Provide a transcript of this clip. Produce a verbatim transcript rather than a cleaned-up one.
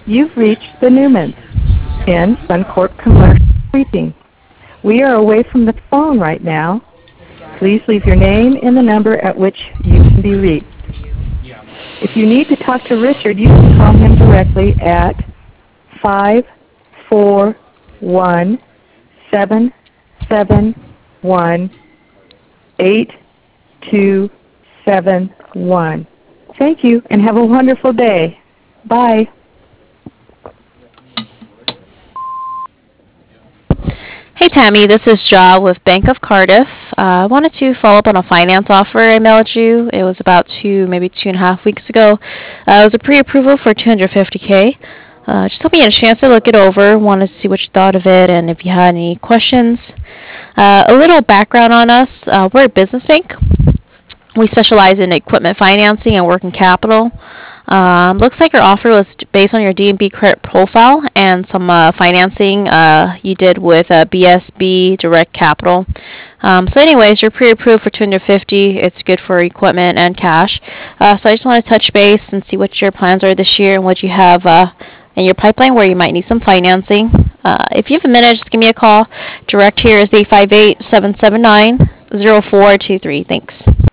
You've reached the Newmans in Suncorp Commercial Briefing. We are away from the phone right now. Please leave your name and the number at which you can be reached. If you need to talk to Richard, you can call him directly at five four one, seven seven one, eight two seven one. Thank you and have a wonderful day. Bye. Hey Tammy, this is Ja with Bank of Cardiff. Uh, I wanted to follow up on a finance offer I mailed you. It was about two, maybe two and a half weeks ago. Uh, it was a pre-approval for two hundred fifty K. Uh, just hope you had a chance to look it over. Wanted to see what you thought of it and if you had any questions. Uh, a little background on us. Uh, we're a business bank. We specialize in equipment financing and working capital. Um, looks like your offer was based on your D and B credit profile and some uh, financing uh, you did with uh, B S B Direct Capital. Um, so anyways, you're pre-approved for two hundred fifty. It's good for equipment and cash. Uh, so I just want to touch base and see what your plans are this year and what you have uh, in your pipeline where you might need some financing. Uh, if you have a minute, just give me a call. Direct here is eight five eight, seven seven nine, zero four two three. Thanks.